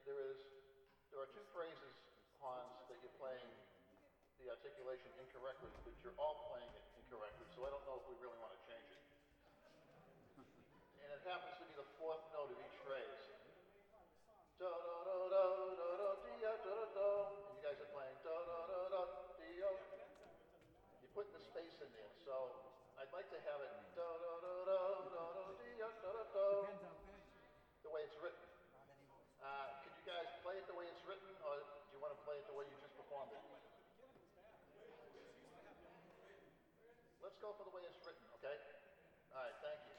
there are two phrases, Hans, that you're playing the articulation incorrectly, but you're all playing it incorrectly, so I don't know if we really want to change it. And it happens to be the fourth note of each phrase. Do do do do do do do do do, and you guys are playing do do do do do. You're putting the space in there, so I'd like to have it do do do do do do do do, the way it's written. Can you guys play it the way it's written, or do you want to play it the way you just performed it? Let's go for the way it's written, okay? All right, thank you.